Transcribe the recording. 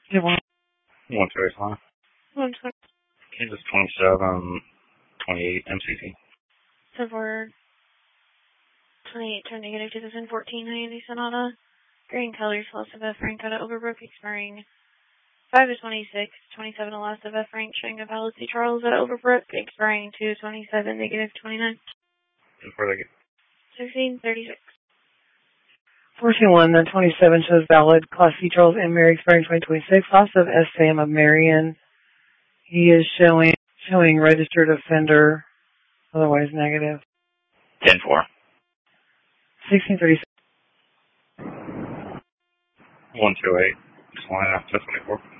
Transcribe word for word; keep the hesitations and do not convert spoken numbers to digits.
Yeah, one. One two eight five. One twenty. Kansas twenty-seven twenty-eight M C T. So for twenty-eight turn negative two thousand fourteen Hyundai Sonata. Green colors, loss of F rank out of Overbrook, expiring five of twenty-six, twenty-seven loss of F rank, showing of Alice C. Charles at Overbrook, expiring two of twenty-seven, negative twenty-nine. Before they get sixteen thirty-six. fourteen one, then twenty-seven shows valid. Class C Charles and Mary, expiring twenty twenty-six. Loss of S. Sam of Marion. He is showing showing registered offender, otherwise negative. ten four. sixteen thirty-six. one two eight. Just line up to twenty-four.